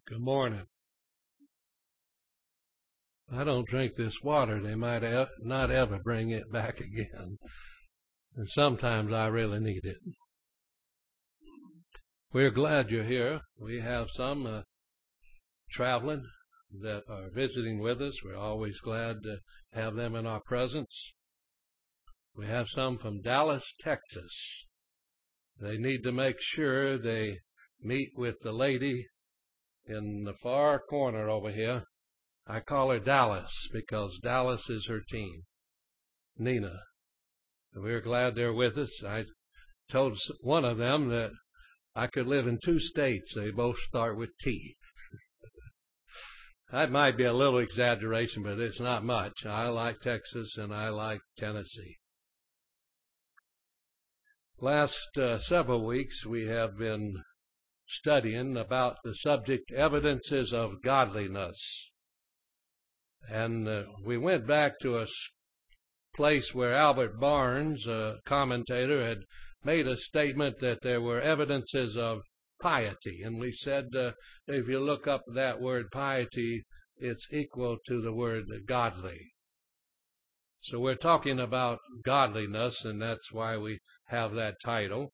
Good morning. I don't drink this water. They might not ever bring it back again. And sometimes I really need it. We're glad you're here. We have some traveling that are visiting with us. We're always glad to have them in our presence. We have some from Dallas, Texas. They need to make sure they meet with the lady in the far corner over here. I call her Dallas because Dallas is her team, Nina. And we're glad they're with us. I told one of them that I could live in 2 states. They both start with T. That might be a little exaggeration, but it's not much. I like Texas and I like Tennessee. Last several weeks we have been studying about the subject evidences of godliness. And we went back to a place where Albert Barnes, a commentator, had made a statement that there were evidences of piety. And we said if you look up that word piety, it's equal to the word godly. So we're talking about godliness, and that's why we have that title.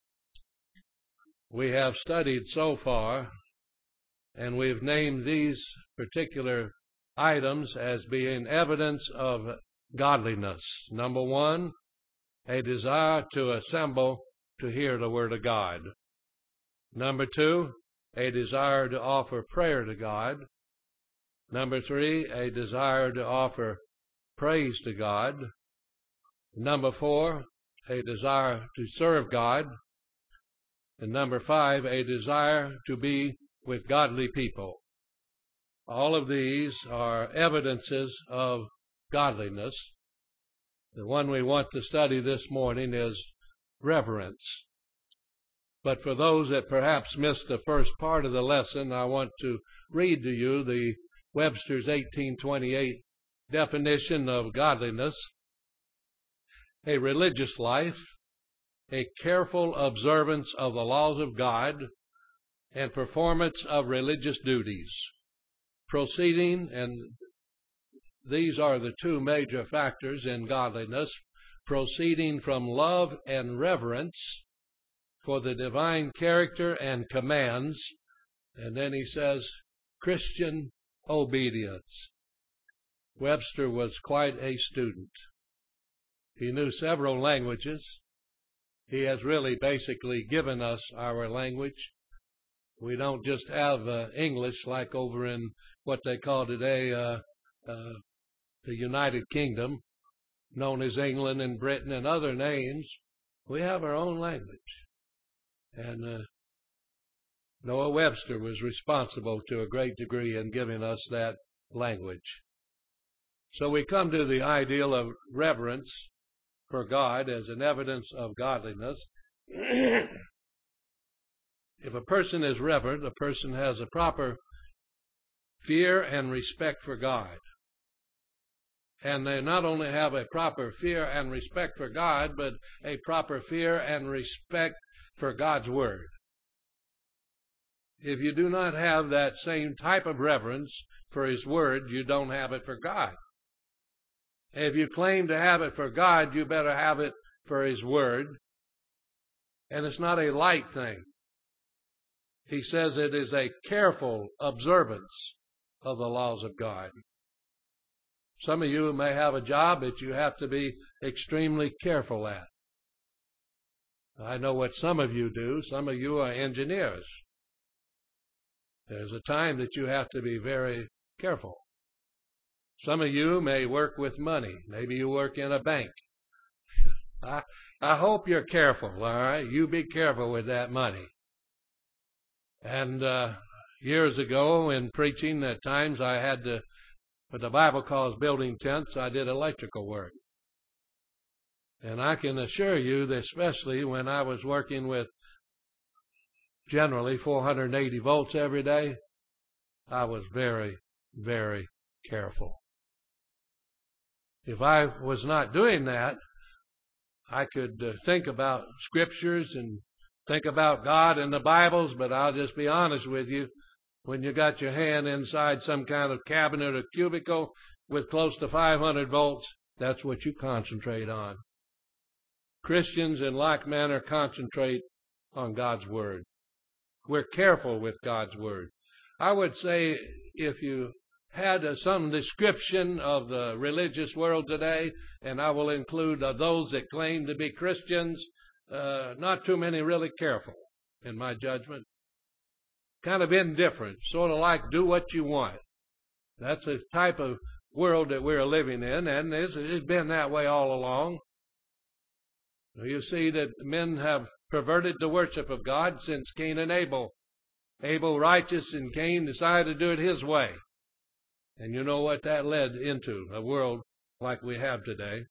We have studied so far, and we've named these particular items as being evidence of godliness. Number 1, a desire to assemble to hear the Word of God. Number 2, a desire to offer prayer to God. Number 3, a desire to offer praise to God. Number 4, a desire to serve God. And number 5, a desire to be with godly people. All of these are evidences of godliness. The one we want to study this morning is reverence. But for those that perhaps missed the first part of the lesson, I want to read to you the Webster's 1828 definition of godliness: a religious life, a careful observance of the laws of God, and performance of religious duties, proceeding, and these are the 2 major factors in godliness, proceeding from love and reverence for the divine character and commands, and then he says, Christian obedience. Webster was quite a student. He knew several languages. He has really basically given us our language. We don't just have English like over in what they call today the United Kingdom, known as England and Britain and other names. We have our own language. And Noah Webster was responsible to a great degree in giving us that language. So we come to the ideal of reverence for God as an evidence of godliness. If a person is reverent, a person has a proper fear and respect for God. And they not only have a proper fear and respect for God, but a proper fear and respect for God's Word. If you do not have that same type of reverence for His Word, you don't have it for God. If you claim to have it for God, you better have it for His Word. And it's not a light thing. He says it is a careful observance of the laws of God. Some of you may have a job that you have to be extremely careful at. I know what some of you do. Some of you are engineers. There's a time that you have to be very careful. Some of you may work with money. Maybe you work in a bank. I hope you're careful, all right? You be careful with that money. And years ago in preaching, at times I had to, what the Bible calls building tents, I did electrical work. And I can assure you that especially when I was working with generally 480 volts every day, I was very, very careful. If I was not doing that, I could think about scriptures and think about God and the Bibles, but I'll just be honest with you, When you got your hand inside some kind of cabinet or cubicle with close to 500 volts, that's what you concentrate on. Christians in like manner concentrate on God's Word. We're careful with God's Word. I would say if you had some description of the religious world today, and I will include those that claim to be Christians, not too many really careful, in my judgment. Kind of indifferent, sort of like do what you want. That's the type of world that we're living in, and it's been that way all along. You see that men have perverted the worship of God since Cain and Abel. Abel righteous and Cain decided to do it his way. And you know what that led into, a world like we have today.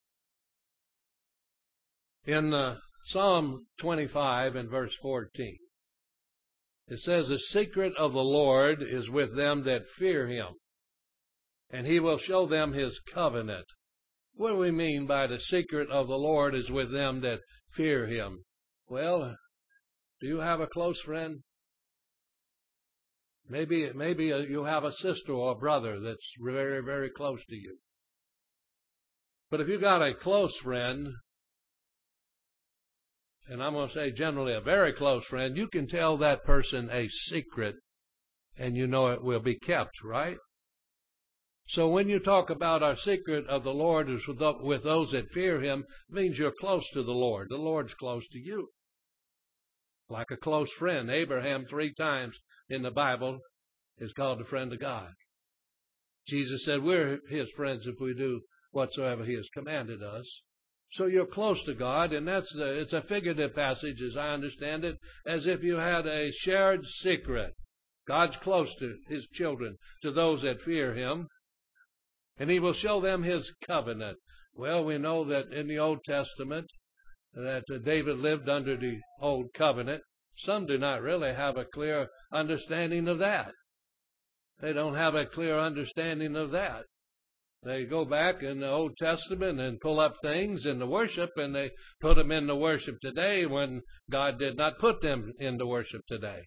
In Psalm 25 and verse 14, it says, "The secret of the Lord is with them that fear him, and he will show them his covenant." What do we mean by the secret of the Lord is with them that fear him? Well, do you have a close friend? Maybe you have a sister or a brother that's very, very close to you. But if you got a close friend, and I'm going to say generally a very close friend, you can tell that person a secret and you know it will be kept, right? So when you talk about our secret of the Lord is with those that fear him, it means you're close to the Lord. The Lord's close to you. Like a close friend. Abraham 3 times in the Bible is called a friend of God. Jesus said we're his friends if we do whatsoever he has commanded us. So you're close to God, and it's a figurative passage as I understand it, as if you had a shared secret. God's close to his children, to those that fear him, and he will show them his covenant. Well, we know that in the Old Testament that David lived under the Old Covenant. Some do not really have a clear understanding of that. They don't have a clear understanding of that. They go back in the Old Testament and pull up things in the worship, and they put them in the worship today when God did not put them in the worship today.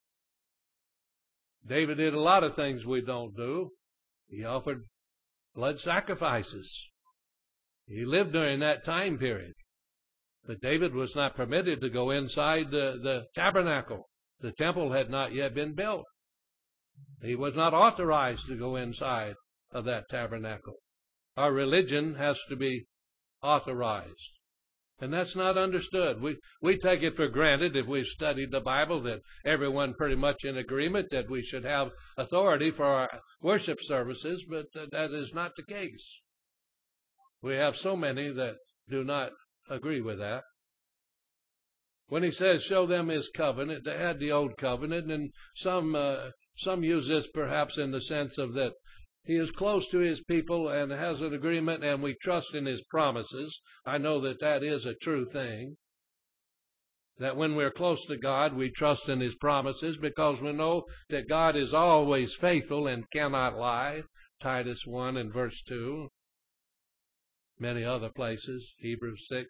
David did a lot of things we don't do. He offered blood sacrifices. He lived during that time period. But David was not permitted to go inside the tabernacle. The temple had not yet been built. He was not authorized to go inside of that tabernacle. Our religion has to be authorized. And that's not understood. We take it for granted, if we've studied the Bible, that everyone pretty much in agreement that we should have authority for our worship services, but that is not the case. We have so many that do not agree with that. When he says, show them his covenant, they had the old covenant, and some use this perhaps in the sense of that he is close to his people and has an agreement, and we trust in his promises. I know that that is a true thing. That when we're close to God, we trust in his promises because we know that God is always faithful and cannot lie. Titus 1 and verse 2. Many other places. Hebrews 6.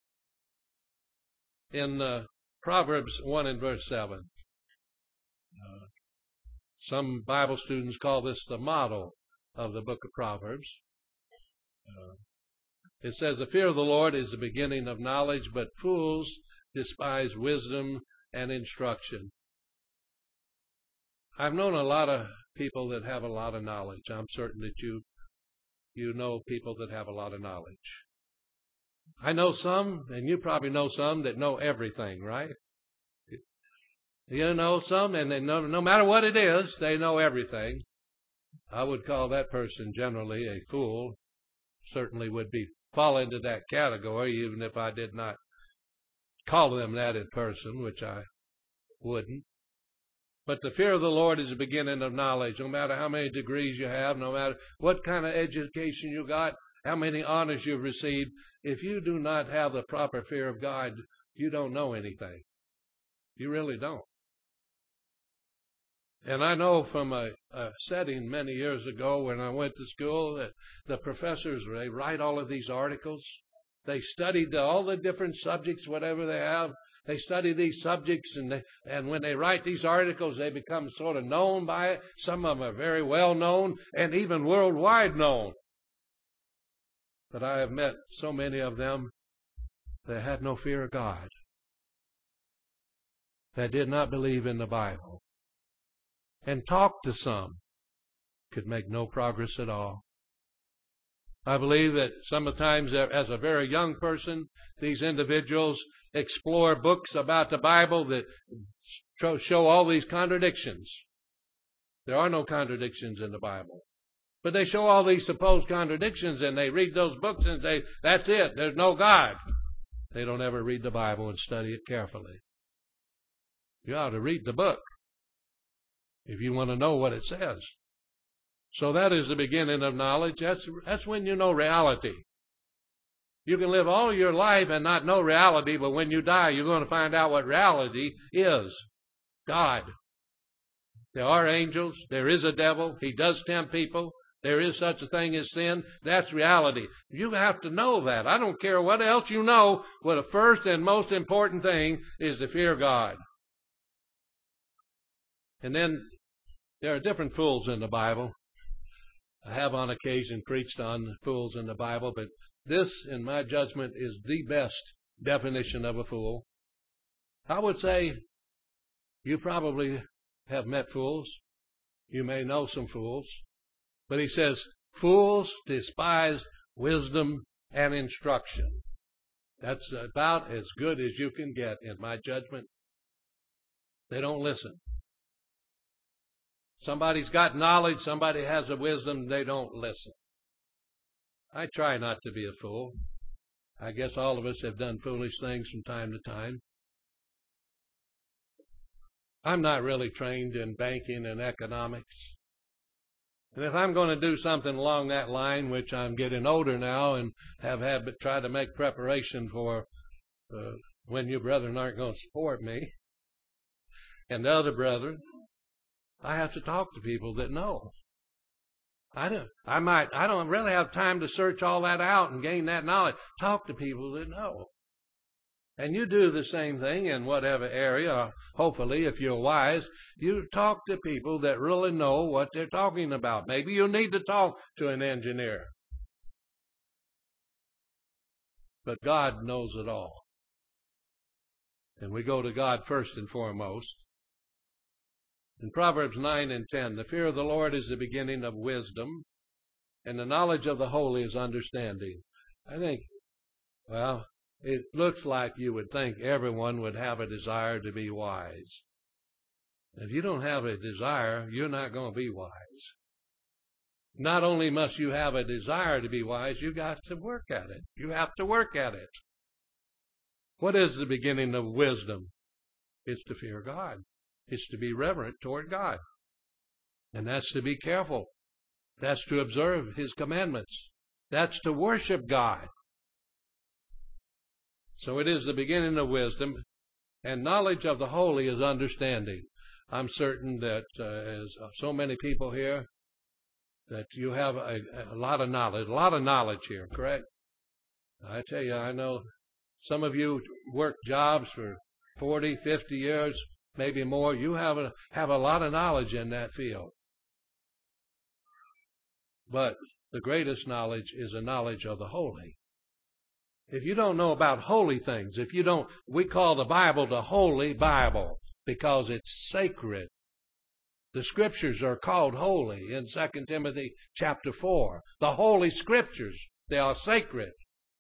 In Proverbs 1 and verse 7. Some Bible students call this the motto of the book of Proverbs. It says, the fear of the Lord is the beginning of knowledge, but fools despise wisdom and instruction. I've known a lot of people that have a lot of knowledge. I'm certain that you know people that have a lot of knowledge. I know some, and you probably know some that know everything, right? You know some, and they know, no matter what it is, they know everything. I would call that person generally a fool. Certainly would fall into that category, even if I did not call them that in person, which I wouldn't. But the fear of the Lord is the beginning of knowledge. No matter how many degrees you have, no matter what kind of education you got, how many honors you've received, if you do not have the proper fear of God, you don't know anything. You really don't. And I know from a setting many years ago when I went to school that the professors, they write all of these articles. They studied all the different subjects, whatever they have, They study these subjects, and when they write these articles, they become sort of known by it. Some of them are very well known and even worldwide known. But I have met so many of them that had no fear of God, that did not believe in the Bible, and talked to some, could make no progress at all. I believe that sometimes as a very young person, these individuals explore books about the Bible that show all these contradictions. There are no contradictions in the Bible. But they show all these supposed contradictions, and they read those books and say, that's it, there's no God. They don't ever read the Bible and study it carefully. You ought to read the book if you want to know what it says. So that is the beginning of knowledge. That's when you know reality. You can live all your life and not know reality, but when you die, you're going to find out what reality is. God. There are angels. There is a devil. He does tempt people. There is such a thing as sin. That's reality. You have to know that. I don't care what else you know. Well, the first and most important thing is to fear God. And then there are different fools in the Bible. I have on occasion preached on fools in the Bible, but this, in my judgment, is the best definition of a fool. I would say you probably have met fools. You may know some fools. But he says, fools despise wisdom and instruction. That's about as good as you can get, in my judgment. They don't listen. Somebody's got knowledge, somebody has a wisdom, they don't listen. I try not to be a fool. I guess all of us have done foolish things from time to time. I'm not really trained in banking and economics. And if I'm going to do something along that line, which I'm getting older now and have had to try to make preparation for when you brethren aren't going to support me and the other brethren, I have to talk to people that know. I don't really have time to search all that out and gain that knowledge. Talk to people that know. And you do the same thing in whatever area. Hopefully, if you're wise, you talk to people that really know what they're talking about. Maybe you need to talk to an engineer. But God knows it all. And we go to God first and foremost. In Proverbs 9 and 10, the fear of the Lord is the beginning of wisdom, and the knowledge of the holy is understanding. I think, well, it looks like you would think everyone would have a desire to be wise. If you don't have a desire, you're not going to be wise. Not only must you have a desire to be wise, you got to work at it. You have to work at it. What is the beginning of wisdom? It's to fear God. It's to be reverent toward God. And that's to be careful. That's to observe His commandments. That's to worship God. So it is the beginning of wisdom, and knowledge of the holy is understanding. I'm certain that as so many people here, that you have a lot of knowledge here, correct? I tell you, I know some of you work jobs for 40, 50 years, maybe more. You have a lot of knowledge in that field. But the greatest knowledge is a knowledge of the holy. If you don't know about holy things, we call the Bible the Holy Bible because it's sacred. The Scriptures are called holy in 2 Timothy chapter 4. The Holy Scriptures, they are sacred.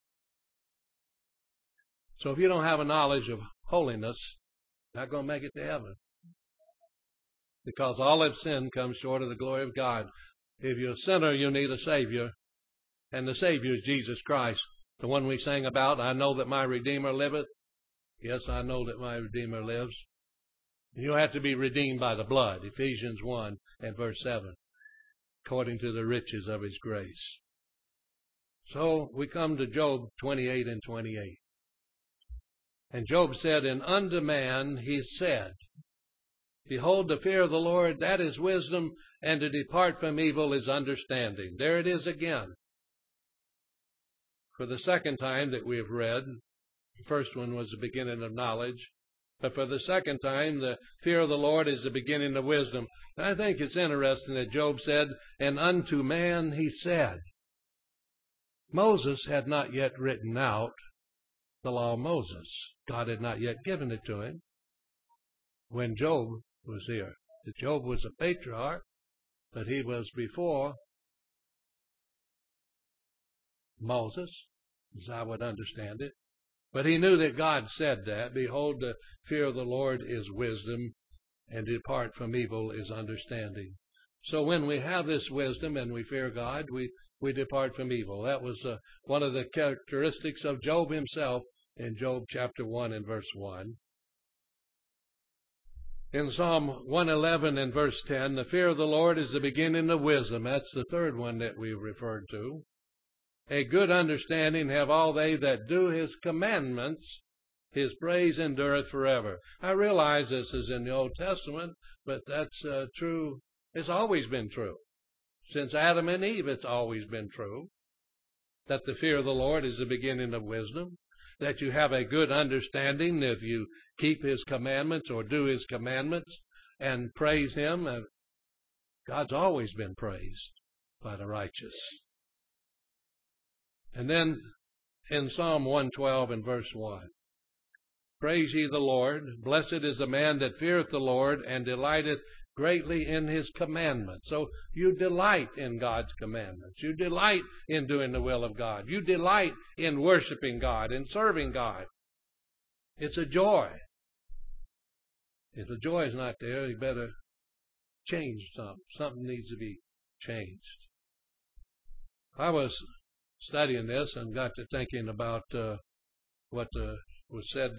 So if you don't have a knowledge of holiness, you're not going to make it to heaven. Because all have sinned comes short of the glory of God. If you're a sinner, you need a Savior. And the Savior is Jesus Christ. The one we sang about, I know that my Redeemer liveth. Yes, I know that my Redeemer lives. You have to be redeemed by the blood, Ephesians 1 and verse 7, according to the riches of His grace. So we come to Job 28 and 28. And Job said, and unto man he said, behold, the fear of the Lord, that is wisdom, and to depart from evil is understanding. There it is again. For the second time that we have read, the first one was the beginning of knowledge. But for the second time, the fear of the Lord is the beginning of wisdom. And I think it's interesting that Job said, and unto man he said. Moses had not yet written out the law of Moses. God had not yet given it to him when Job was here. Job was a patriarch, but he was before Moses, as I would understand it. But he knew that God said that, behold, the fear of the Lord is wisdom, and depart from evil is understanding. So when we have this wisdom and we fear God, we depart from evil. That was one of the characteristics of Job himself in Job chapter 1 and verse 1. In Psalm 111 and verse 10, the fear of the Lord is the beginning of wisdom. That's the third one that we referred to. A good understanding have all they that do his commandments. His praise endureth forever. I realize this is in the Old Testament, but that's true. It's always been true. Since Adam and Eve, it's always been true that the fear of the Lord is the beginning of wisdom, that you have a good understanding if you keep his commandments or do his commandments and praise him. God's always been praised by the righteous. And then in Psalm 112 and verse 1, praise ye the Lord. Blessed is the man that feareth the Lord and delighteth greatly in his commandments. So you delight in God's commandments. You delight in doing the will of God. You delight in worshiping God and serving God. It's a joy. If the joy is not there, you better change something. Something needs to be changed. I was studying this and got to thinking about what was said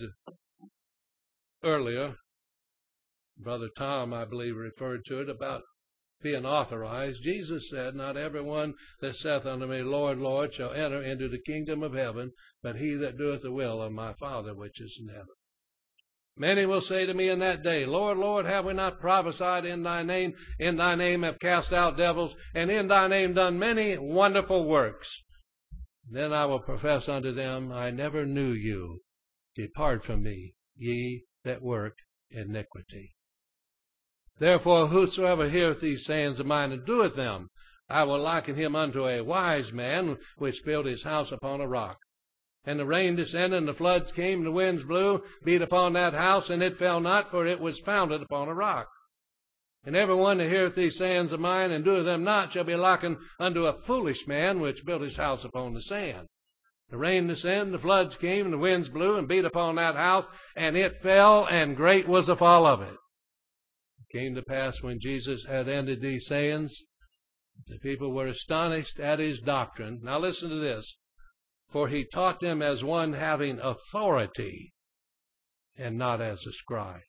earlier. Brother Tom, I believe, referred to it about being authorized. Jesus said, not everyone that saith unto me, Lord, Lord, shall enter into the kingdom of heaven, but he that doeth the will of my Father which is in heaven. Many will say to me in that day, Lord, Lord, have we not prophesied in thy name have cast out devils, and in thy name done many wonderful works? Then I will profess unto them, I never knew you. Depart from me, ye that work iniquity. Therefore, whosoever heareth these sayings of mine and doeth them, I will liken him unto a wise man which built his house upon a rock. And the rain descended, and the floods came, and the winds blew, beat upon that house, and it fell not, for it was founded upon a rock. And every one that heareth these sayings of mine and doeth them not shall be likened unto a foolish man which built his house upon the sand. The rain descended, the floods came, and the winds blew and beat upon that house, and it fell, and great was the fall of it. It came to pass when Jesus had ended these sayings, the people were astonished at his doctrine. Now listen to this. For he taught them as one having authority, and not as the scribes.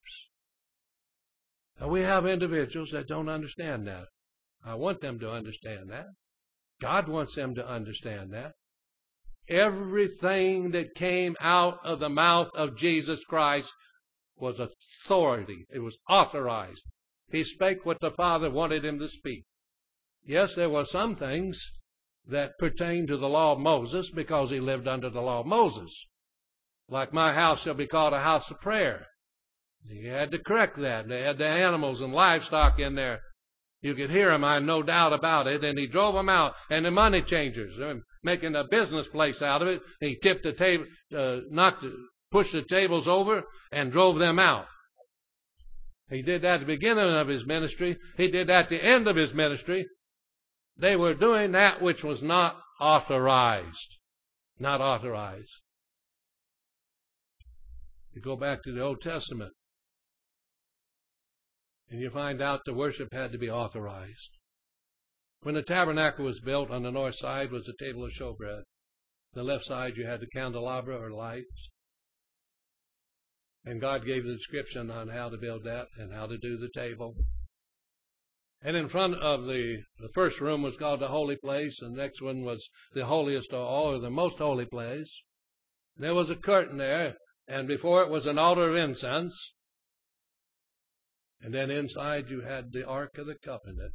Now, we have individuals that don't understand that. I want them to understand that. God wants them to understand that. Everything that came out of the mouth of Jesus Christ was authority. It was authorized. He spake what the Father wanted him to speak. Yes, there were some things that pertained to the law of Moses because he lived under the law of Moses. Like my house shall be called a house of prayer. He had to correct that. They had the animals and livestock in there. You could hear him, I have no doubt about it. And he drove them out. And the money changers, making a business place out of it. He tipped the table, pushed the tables over and drove them out. He did that at the beginning of his ministry. He did that at the end of his ministry. They were doing that which was not authorized. Not authorized. You go back to the Old Testament, and you find out the worship had to be authorized. When the tabernacle was built, on the north side was the table of showbread. The left side you had the candelabra or lights. And God gave the description on how to build that and how to do the table. And in front of the first room was called the holy place, and the next one was the holiest of all, or the most holy place. And there was a curtain there, and before it was an altar of incense. And then inside you had the Ark of the Covenant.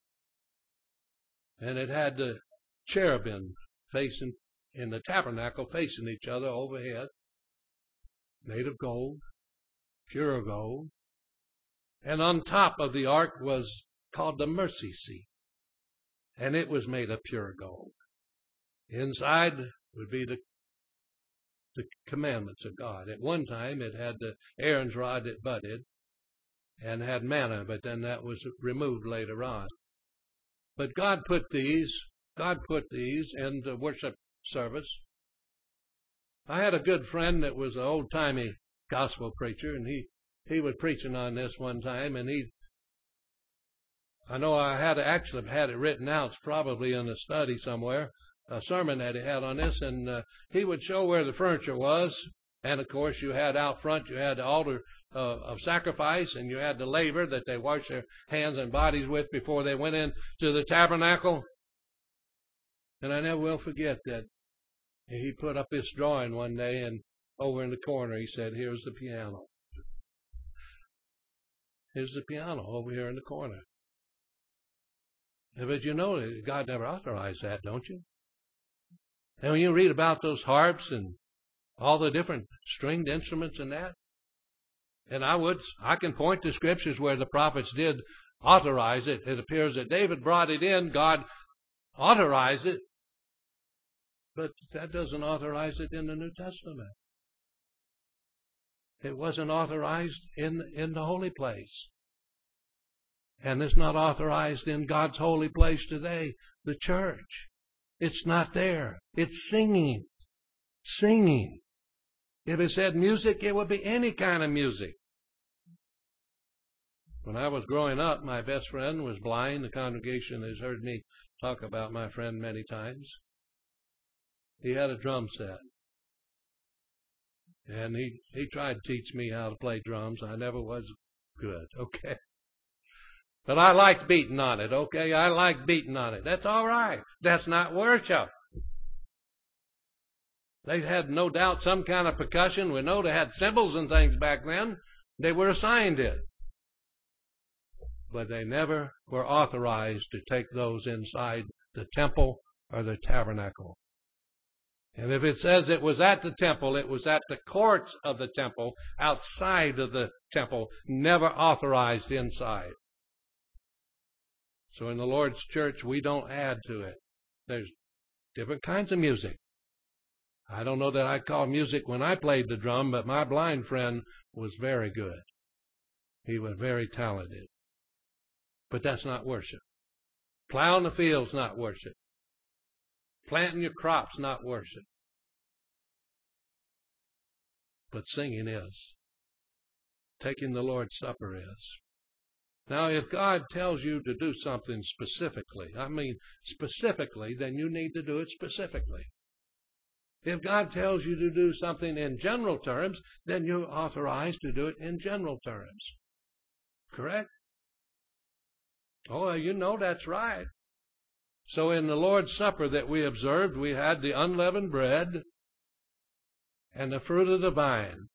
And it had the cherubim facing in the tabernacle, facing each other overhead, made of gold. pure gold. And on top of the ark was called the mercy seat, and it was made of pure gold. Inside would be the commandments of God. At one time, it had the Aaron's rod that budded and had manna, but then that was removed later on. But God put these in the worship service. I had a good friend that was an old-timey gospel preacher, and he was preaching on this one time, and I know I had it written out. It's probably in a study somewhere, a sermon that he had on this, and he would show where the furniture was. And of course, you had out front, you had the altar of sacrifice, and you had the laver that they washed their hands and bodies with before they went into the tabernacle. And I never will forget that he put up this drawing one day, and over in the corner he said, "Here's the piano. Here's the piano over here in the corner." But you know that God never authorized that, don't you? And when you read about those harps and all the different stringed instruments and that, and I can point to scriptures where the prophets did authorize it. It appears that David brought it in, God authorized it, but that doesn't authorize it in the New Testament. It wasn't authorized in the holy place. And it's not authorized in God's holy place today, the church. It's not there. It's singing. Singing. If it said music, it would be any kind of music. When I was growing up, my best friend was blind. The congregation has heard me talk about my friend many times. He had a drum set. And he tried to teach me how to play drums. I never was good, okay? But I liked beating on it, okay? I liked beating on it. That's all right. That's not worship. They had no doubt some kind of percussion. We know they had cymbals and things back then. They were assigned it. But they never were authorized to take those inside the temple or the tabernacle. And if it says it was at the temple, it was at the courts of the temple, outside of the temple, never authorized inside. So in the Lord's church, we don't add to it. There's different kinds of music. I don't know that I'd call music when I played the drum, but my blind friend was very good. He was very talented. But that's not worship. Plowing the field's not worship. Planting your crops, not worship. But singing is. Taking the Lord's Supper is. Now, if God tells you to do something specifically, then you need to do it specifically. If God tells you to do something in general terms, then you're authorized to do it in general terms. Correct? Oh, you know that's right. So in the Lord's Supper that we observed, we had the unleavened bread and the fruit of the vine.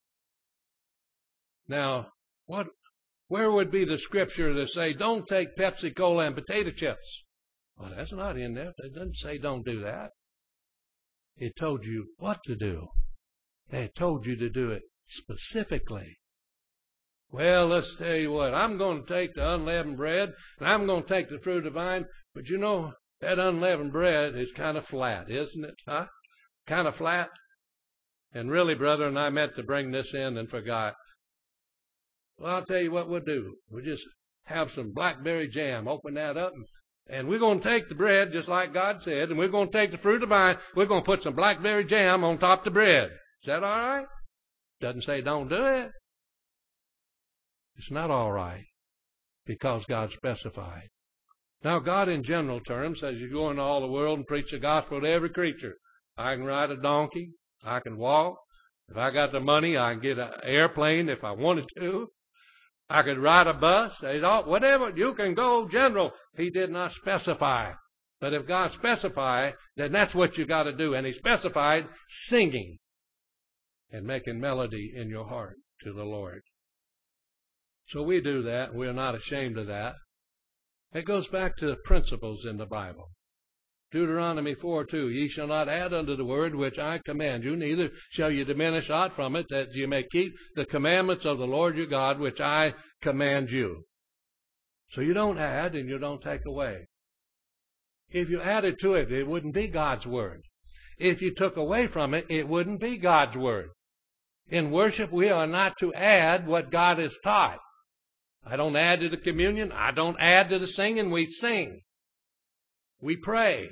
Now, where would be the scripture to say, don't take Pepsi Cola and potato chips? Well, that's not in there. It doesn't say don't do that. It told you what to do. It told you to do it specifically. Well, let's tell you what. I'm going to take the unleavened bread, and I'm going to take the fruit of the vine. But you know, that unleavened bread is kind of flat, isn't it? Huh? Kind of flat. And really, brethren, I meant to bring this in and forgot. Well, I'll tell you what we'll do. We'll just have some blackberry jam. Open that up, and we're going to take the bread, just like God said, and we're going to take the fruit of the vine. We're going to put some blackberry jam on top of the bread. Is that all right? Doesn't say don't do it. It's not all right because God specified. Now, God in general terms says you go into all the world and preach the gospel to every creature. I can ride a donkey. I can walk. If I got the money, I can get an airplane if I wanted to. I could ride a bus. Whatever. You can go general. He did not specify. But if God specified, then that's what you got to do. And He specified singing and making melody in your heart to the Lord. So we do that. We're not ashamed of that. It goes back to the principles in the Bible. Deuteronomy 4:2, ye shall not add unto the word which I command you, neither shall you diminish aught from it, that you may keep the commandments of the Lord your God, which I command you. So you don't add and you don't take away. If you added to it, it wouldn't be God's word. If you took away from it, it wouldn't be God's word. In worship, we are not to add what God has taught. I don't add to the communion. I don't add to the singing. We sing. We pray.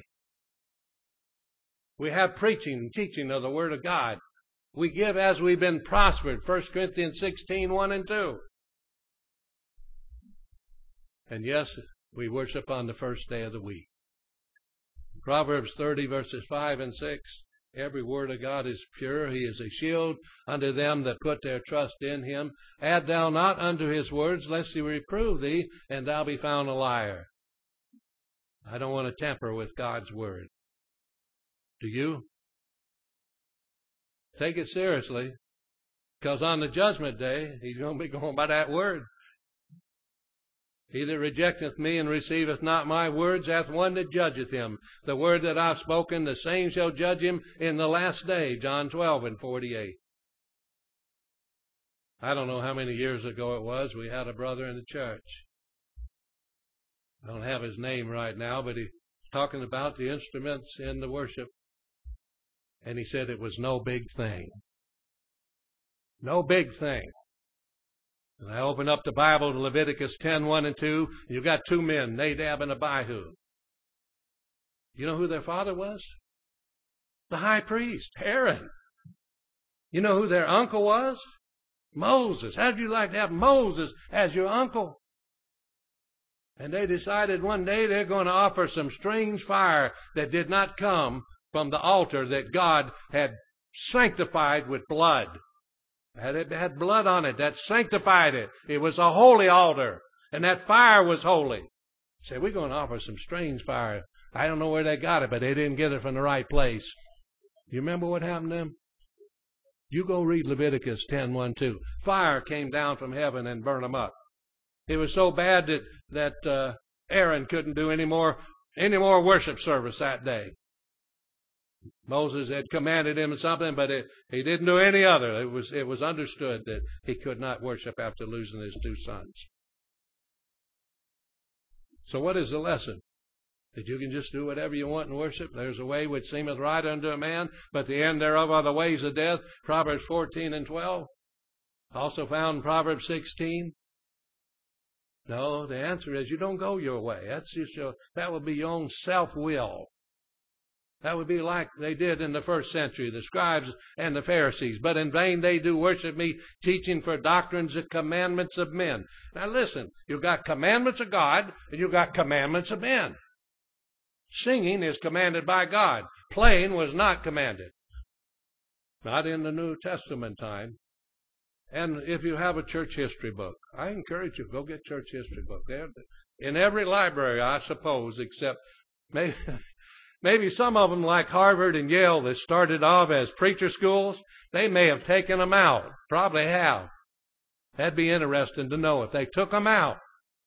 We have preaching and teaching of the Word of God. We give as we've been prospered. 1 Corinthians 16:1 and 2. And yes, we worship on the first day of the week. Proverbs 30 verses 5 and 6. Every word of God is pure. He is a shield unto them that put their trust in him. Add thou not unto his words, lest he reprove thee, and thou be found a liar. I don't want to tamper with God's word. Do you? Take it seriously, because on the judgment day, he's going to be going by that word. He that rejecteth me and receiveth not my words hath one that judgeth him. The word that I've spoken, the same shall judge him in the last day. John 12 and 48. I don't know how many years ago it was. We had a brother in the church. I don't have his name right now, but he's talking about the instruments in the worship. And he said it was no big thing. No big thing. And I opened up the Bible to Leviticus 10:1 and 2. You've got two men, Nadab and Abihu. You know who their father was? The high priest, Aaron. You know who their uncle was? Moses. How'd you like to have Moses as your uncle? And they decided one day they're going to offer some strange fire that did not come from the altar that God had sanctified with blood. It had blood on it that sanctified it. It was a holy altar, and that fire was holy. Say, we're going to offer some strange fire. I don't know where they got it, but they didn't get it from the right place. You remember what happened to them? You go read Leviticus 10:1, 2. Fire came down from heaven and burned them up. It was so bad that Aaron couldn't do any more worship service that day. Moses had commanded him something, but he didn't do any other. It was understood that he could not worship after losing his two sons. So what is the lesson? That you can just do whatever you want in worship. There's a way which seemeth right unto a man, but the end thereof are the ways of death. Proverbs 14 and 12. Also found in Proverbs 16. No, the answer is you don't go your way. That would be your own self-will. That would be like they did in the first century, the scribes and the Pharisees. But in vain they do worship me, teaching for doctrines and commandments of men. Now listen, you've got commandments of God and you've got commandments of men. Singing is commanded by God. Playing was not commanded. Not in the New Testament time. And if you have a church history book, I encourage you, go get a church history book. They're in every library, I suppose, except maybe some of them like Harvard and Yale that started off as preacher schools, they may have taken them out. Probably have. That'd be interesting to know if they took them out.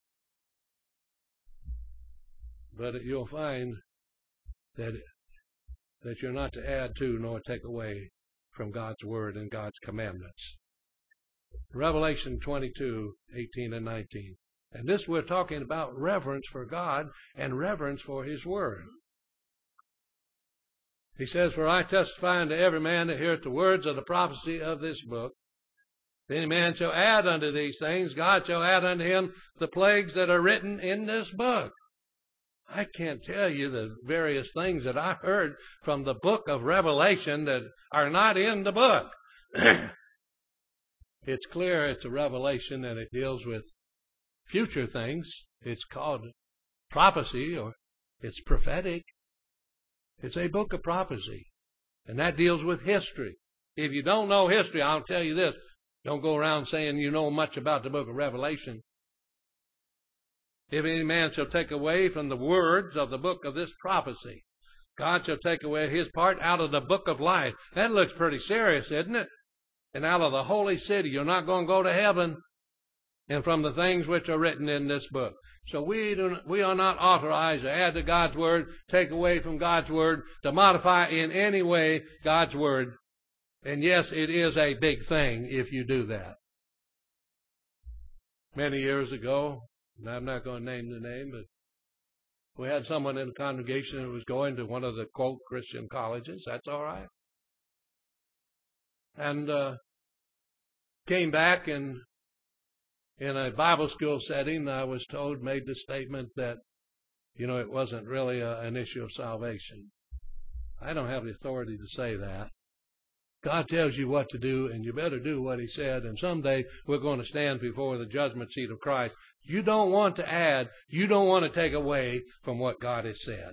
But you'll find that you're not to add to nor take away from God's word and God's commandments. Revelation 22:18 and 19. And this we're talking about reverence for God and reverence for his word. He says, for I testify unto every man that heareth the words of the prophecy of this book. If any man shall add unto these things, God shall add unto him the plagues that are written in this book. I can't tell you the various things that I've heard from the book of Revelation that are not in the book. It's clear it's a revelation and it deals with future things. It's called prophecy, or it's prophetic. It's a book of prophecy. And that deals with history. If you don't know history, I'll tell you this. Don't go around saying you know much about the book of Revelation. If any man shall take away from the words of the book of this prophecy, God shall take away his part out of the book of life. That looks pretty serious, isn't it? And out of the holy city, you're not going to go to heaven. and from the things which are written in this book. So we are not authorized to add to God's Word, take away from God's Word, to modify in any way God's Word. And yes, it is a big thing if you do that. Many years ago, and I'm not going to name the name, but we had someone in the congregation who was going to one of the, quote, Christian colleges. That's all right. And came back, and in a Bible school setting, I was told, made the statement that, it wasn't really an issue of salvation. I don't have the authority to say that. God tells you what to do, and you better do what He said, and someday we're going to stand before the judgment seat of Christ. You don't want to add, you don't want to take away from what God has said.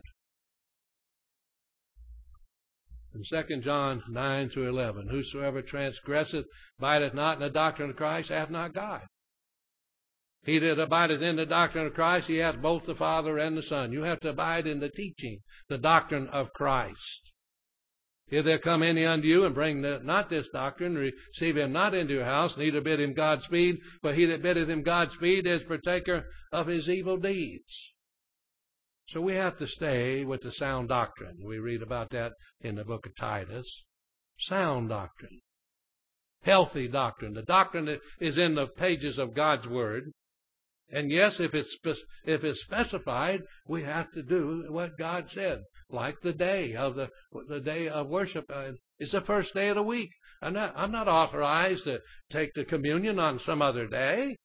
In 2 John 9-11, whosoever transgresseth, abideth not in the doctrine of Christ, hath not God. He that abideth in the doctrine of Christ, he hath both the Father and the Son. You have to abide in the teaching, the doctrine of Christ. If there come any unto you and bring not this doctrine, receive him not into your house, neither bid him Godspeed, but he that biddeth him Godspeed is partaker of his evil deeds. So we have to stay with the sound doctrine. We read about that in the book of Titus. Sound doctrine. Healthy doctrine. The doctrine that is in the pages of God's Word. And yes, if it's specified, we have to do what God said. Like the day of worship is the first day of the week. I'm not authorized to take the communion on some other day.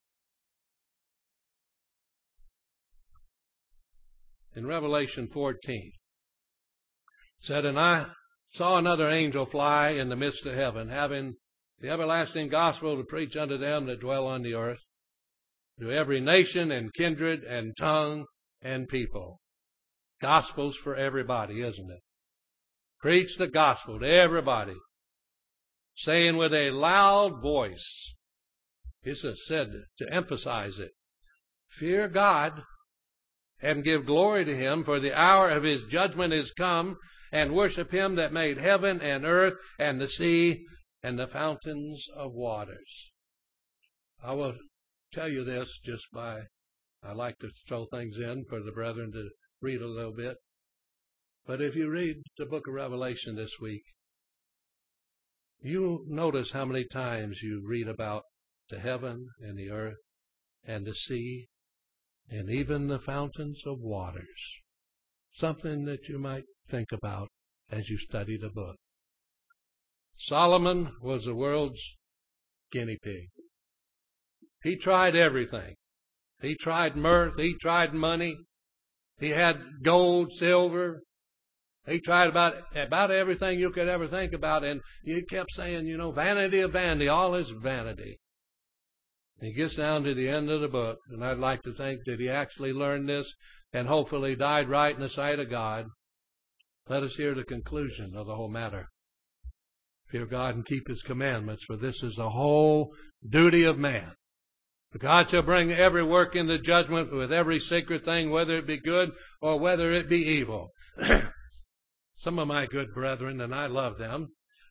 In Revelation 14, it said, and I saw another angel fly in the midst of heaven, having the everlasting gospel to preach unto them that dwell on the earth, to every nation and kindred and tongue and people. Gospel's for everybody, isn't it? Preach the gospel to everybody, saying with a loud voice, this is said to emphasize it, fear God and give glory to Him, for the hour of His judgment is come, and worship Him that made heaven and earth and the sea and the fountains of waters. I will tell you this I like to throw things in for the brethren to read a little bit. But if you read the book of Revelation this week, you notice how many times you read about the heaven and the earth and the sea and even the fountains of waters. Something that you might think about as you study the book. Solomon was the world's guinea pig. He tried everything. He tried mirth. He tried money. He had gold, silver. He tried about everything you could ever think about. And he kept saying, vanity of vanity, all is vanity. He gets down to the end of the book, and I'd like to think that he actually learned this and hopefully died right in the sight of God. Let us hear the conclusion of the whole matter. Fear God and keep His commandments, for this is the whole duty of man. For God shall bring every work into judgment with every secret thing, whether it be good or whether it be evil. Some of my good brethren, and I love them,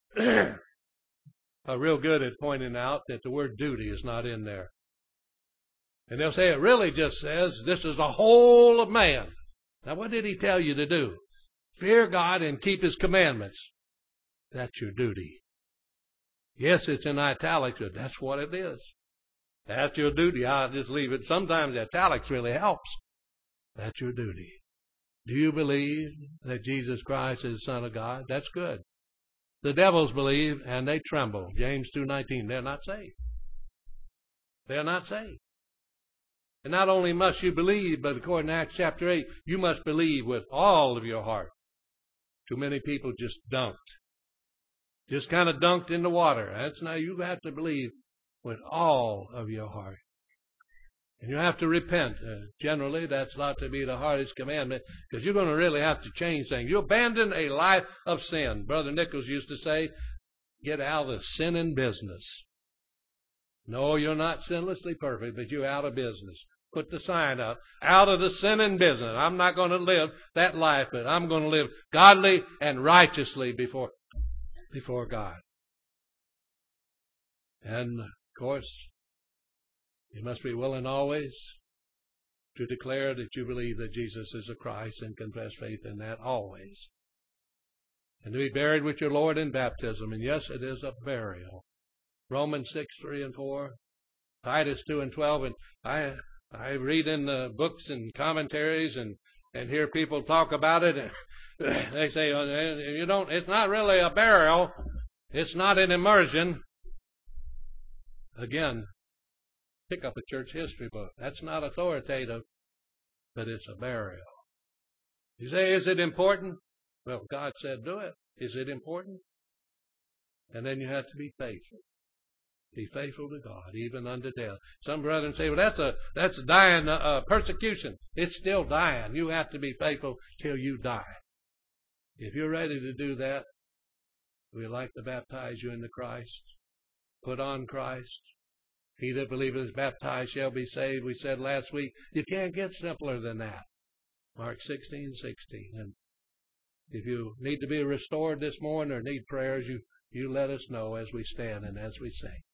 are real good at pointing out that the word duty is not in there. And they'll say it really just says, this is the whole of man. Now what did He tell you to do? Fear God and keep His commandments. That's your duty. Yes, it's in italics, but that's what it is. That's your duty. I'll just leave it. Sometimes italics really helps. That's your duty. Do you believe that Jesus Christ is the Son of God? That's good. The devils believe and they tremble. James 2:19. They're not saved. They're not saved. And not only must you believe, but according to Acts chapter 8, you must believe with all of your heart. Too many people just dunked. Just kind of dunked in the water. That's now you have to believe with all of your heart. And you have to repent. Generally, that's not to be the hardest commandment, because you're going to really have to change things. You abandon a life of sin. Brother Nichols used to say, get out of the sinning business. No, you're not sinlessly perfect, but you're out of business. Put the sign up. Out of the sinning business. I'm not going to live that life, but I'm going to live godly and righteously before God. And, of course, You must be willing always to declare that you believe that Jesus is the Christ and confess faith in that always. And to be buried with your Lord in baptism. And yes, it is a burial. Romans 6:3-4, Titus 2:12. And I read in the books and commentaries and hear people talk about it. And they say, it's not really a burial. It's not an immersion. Again, pick up a church history book. That's not authoritative, but it's a burial. You say, is it important? Well, God said do it. Is it important? And then you have to be faithful. Be faithful to God, even unto death. Some brethren say, well, that's dying persecution. It's still dying. You have to be faithful till you die. If you're ready to do that, we'd like to baptize you into Christ. Put on Christ. He that believeth is baptized shall be saved. We said last week, you can't get simpler than that. Mark 16:16. And if you need to be restored this morning or need prayers, you let us know as we stand and as we sing.